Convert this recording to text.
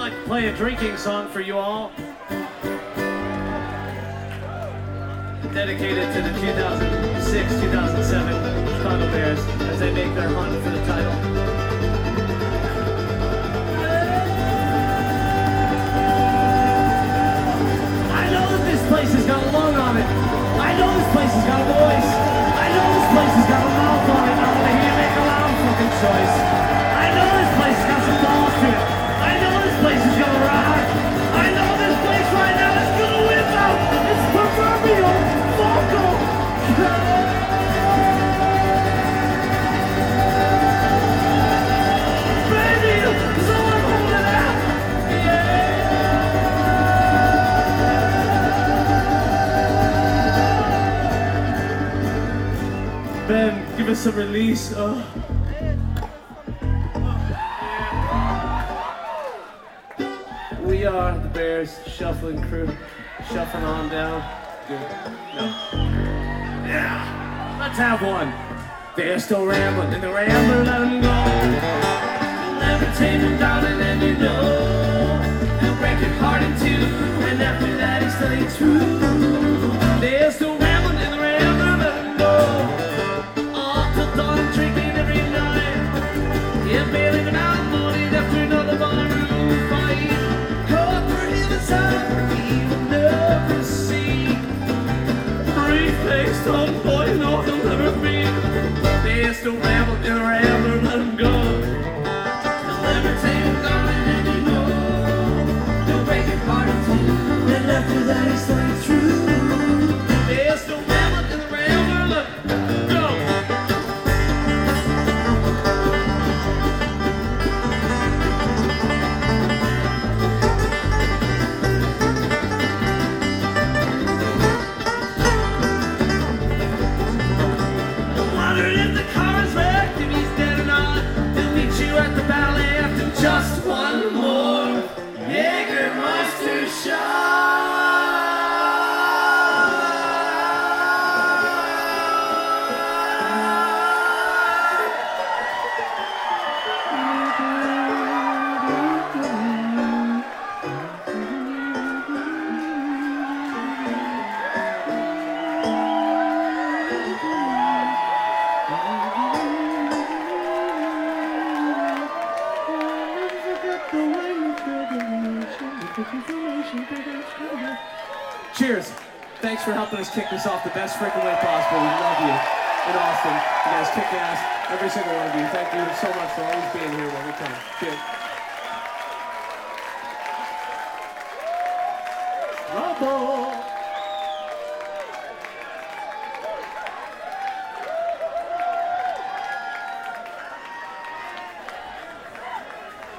like to play a drinking song for you all. Dedicated to the 2006-2007 Chicago Bears as they make their hunt for the title. I know that this place has got a lung on it. I know this place has got a voice. I know this place has got a mouth on it. I want to hear you make a loud fucking choice. I know this place has got some balls to it. I know this place is gonna rock. I know this place right now is gonna whip out its proverbial vocal. Baby, someone hold it out. Yeah. Ben, give us some release. Oh. We are the Bears shuffling crew, shuffling on down. Good. No. Yeah. Let's have one. They're still rambling, and the rambler let them go. You'll never take them down, and then you know they'll break your heart in two, and after that it's staying true. They're still rambling, and the rambler let them go. Off till dawn, drinking every night. Yeah, bailing them out, morning after another barroom fight. Brief-faced homeboy, no, he'll never be. They still ramble and ramble, let him go. They'll never take him down, and then you know they'll break your heart in two, and after that he's staying true. They still ramble and ramble, let him go. Just one more Jägermeister shot. Cheers. Thanks for helping us kick this off the best freaking way possible. We love you in Austin. You guys kick ass, every single one of you. Thank you so much for always being here when we come. Cheers. Bravo.